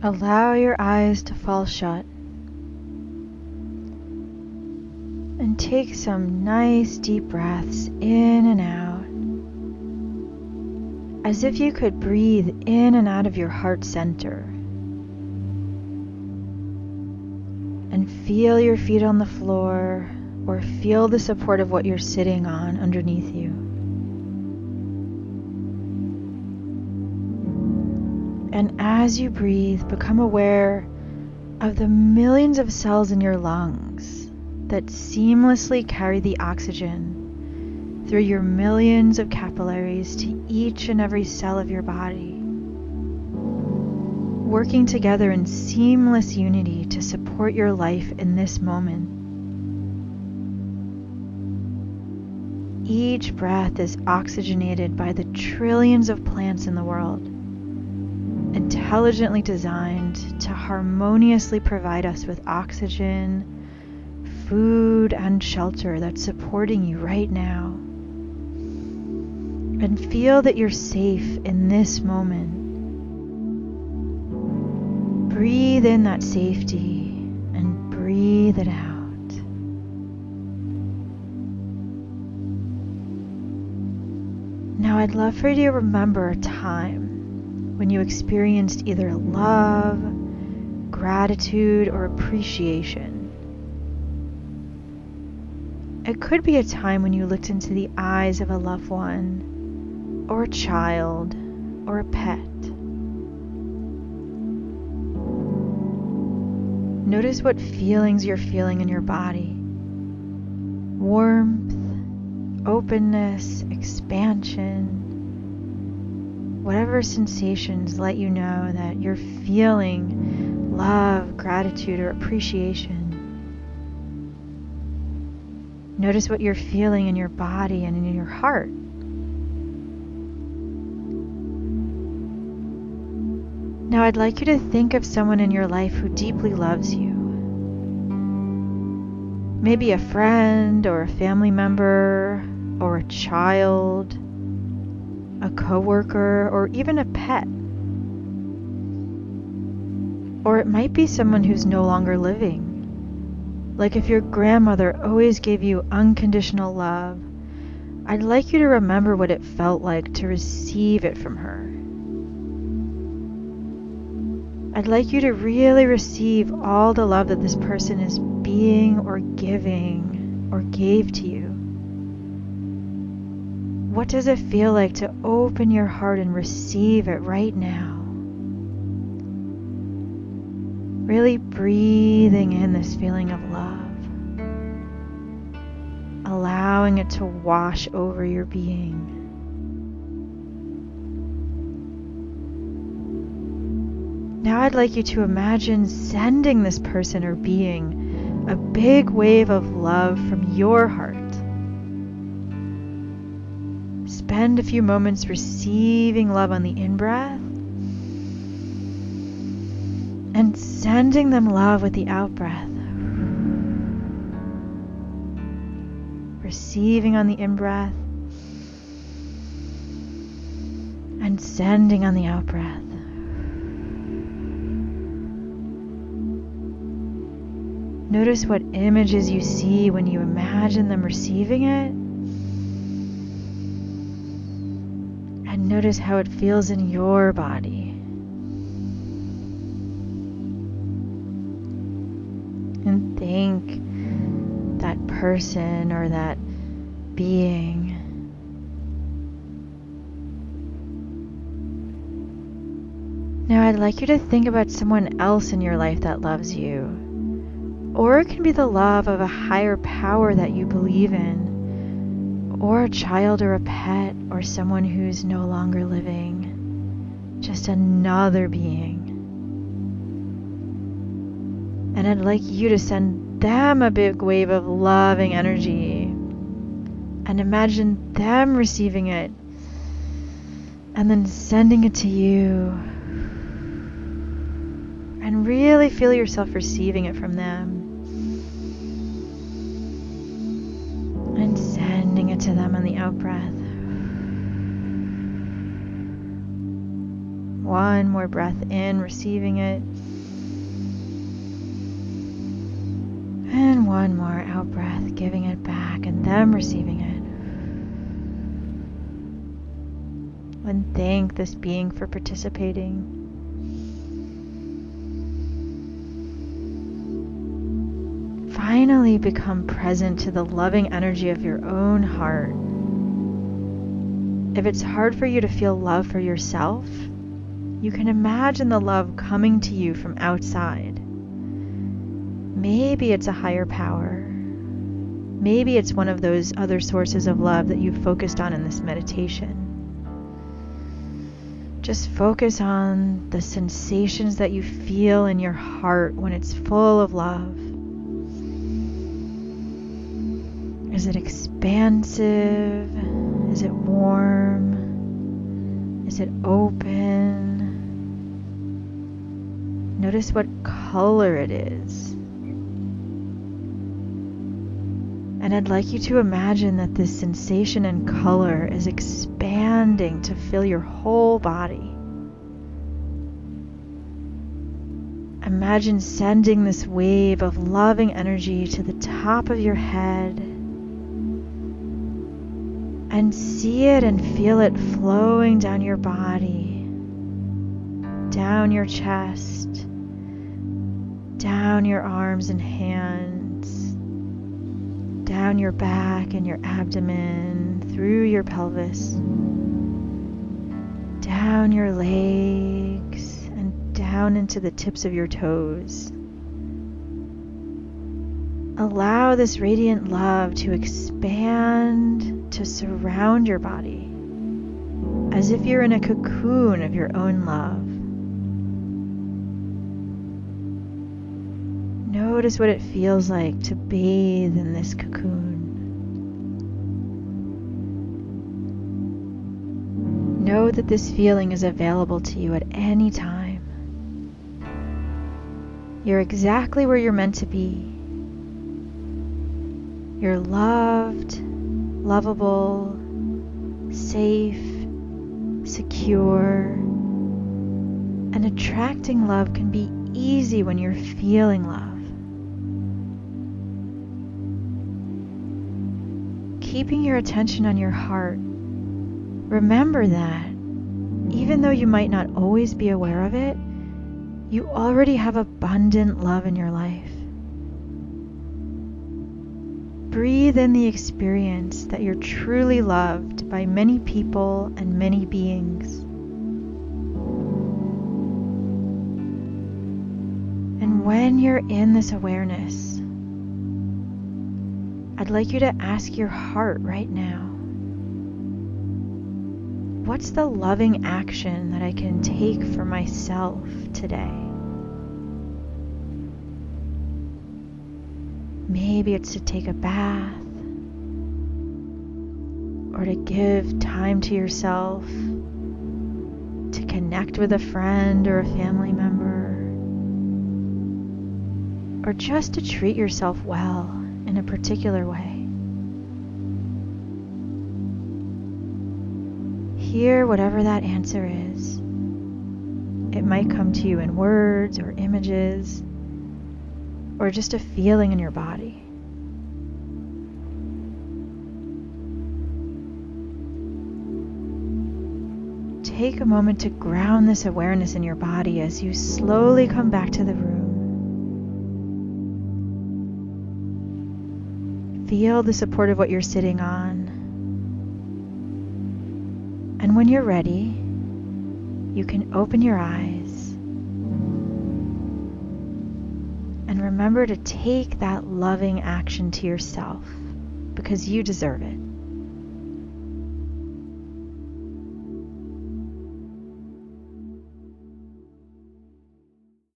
Allow your eyes to fall shut and take some nice deep breaths in and out, as if you could breathe in and out of your heart center. And feel your feet on the floor, or feel the support of what you're sitting on underneath you. And as you breathe, become aware of the millions of cells in your lungs that seamlessly carry the oxygen through your millions of capillaries to each and every cell of your body, working together in seamless unity to support your life in this moment. Each breath is oxygenated by the trillions of plants in the world, intelligently designed to harmoniously provide us with oxygen, food, and shelter that's supporting you right now. And feel that you're safe in this moment. Breathe in that safety and breathe it out. Now I'd love for you to remember a time when you experienced either love, gratitude, or appreciation. It could be a time when you looked into the eyes of a loved one, or a child, or a pet. Notice what feelings you're feeling in your body. Warmth, openness, expansion. Whatever sensations let you know that you're feeling love, gratitude, or appreciation. Notice what you're feeling in your body and in your heart. Now I'd like you to think of someone in your life who deeply loves you. Maybe a friend or a family member or a child, a coworker, or even a pet. Or it might be someone who's no longer living. Like if your grandmother always gave you unconditional love, I'd like you to remember what it felt like to receive it from her. I'd like you to really receive all the love that this person is being or giving or gave to you. What does it feel like to open your heart and receive it right now? Really breathing in this feeling of love, allowing it to wash over your being. Now I'd like you to imagine sending this person or being a big wave of love from your heart. Spend a few moments receiving love on the in-breath and sending them love with the out-breath. Receiving on the in-breath and sending on the out-breath. Notice what images you see when you imagine them receiving it. And notice how it feels in your body. And thank that person or that being. Now I'd like you to think about someone else in your life that loves you. Or it can be the love of a higher power that you believe in, or a child or a pet or someone who's no longer living, just another being. And I'd like you to send them a big wave of loving energy and imagine them receiving it and then sending it to you. And really feel yourself receiving it from them. And sending it to them on the out-breath. one more breath in, receiving it. And one more out breath, giving it back and them receiving it. And thank this being for participating. Finally become present to the loving energy of your own heart. If it's hard for you to feel love for yourself, you can imagine the love coming to you from outside. Maybe it's a higher power. Maybe it's one of those other sources of love that you've focused on in this meditation. Just focus on the sensations that you feel in your heart when it's full of love. Is it expansive? Is it warm? Is it open? Notice what color it is. And I'd like you to imagine that this sensation and color is expanding to fill your whole body. Imagine sending this wave of loving energy to the top of your head. And see it and feel it flowing down your body, down your chest, down your arms and hands, down your back and your abdomen, through your pelvis, down your legs, and down into the tips of your toes. Allow this radiant love to expand, to surround your body, as if you're in a cocoon of your own love. Notice what it feels like to bathe in this cocoon. Know that this feeling is available to you at any time. You're exactly where you're meant to be. You're loved, lovable, safe, secure, and attracting love can be easy when you're feeling love. Keeping your attention on your heart, remember that even though you might not always be aware of it, you already have abundant love in your life. Breathe in the experience that you're truly loved by many people and many beings. And when you're in this awareness, I'd like you to ask your heart right now, what's the loving action that I can take for myself today? Maybe it's to take a bath, or to give time to yourself, to connect with a friend or a family member, or just to treat yourself well in a particular way. Hear whatever that answer is. It might come to you in words or images, or just a feeling in your body. Take a moment to ground this awareness in your body as you slowly come back to the room. Feel the support of what you're sitting on. And when you're ready, you can open your eyes. And remember to take that loving action to yourself, because you deserve it.